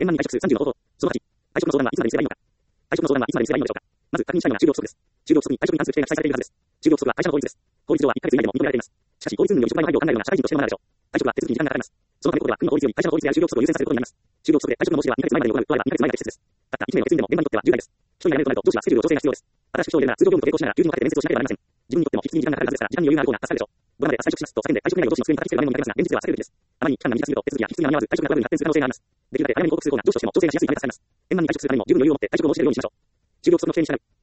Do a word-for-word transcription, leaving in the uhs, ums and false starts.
円満に退職数さんじゅうの方法。そのはち、退職の相談はいつまでにすればいいのか。退職の相談はいつまでにすればいいのでしょうか。まず確認したいのが就業不足です。就業不足に退職に関する規定が記載されているはずです。就業不足は会社の法律です。法律上はいっかげつ以内でも認められています。しかし法律運用に失敗の配慮を考えるような社会人としてのマナーでしょう。退職は手続きに時間がかかります。そのためここでは国の法律より会社の法律である就業不足を優先させることになります。就業不足で退職の申し出はにかげつまえまでに行う場合はにかげつまえまで適切です。たったいちねんの別にでも現場にとっては重大です。一人が辞めるとなると上司はスケジュールの調整が必要です。新しく人を入れるなら通常業務と並行しながら休日もかけて面接をしなければなりません。自分にとっても引き継ぎに時間がかかるはずですから時間に余裕がある方が助かるでしょう。これまでは再職しますと叫んで退職願いを上司の机に叩きつける場面も見られますが現実では避けるべきです。あまりに期間が短すぎると手続きや引き継ぎが間に合わず退職がトラブルに発展する可能性があります。できるだけ早めに報告する方が上司としても調整がしやすいため助かります。円満に退職するためにも十分の余裕を持って退職の申し出るようにしましょう。就業不足の規定に従う。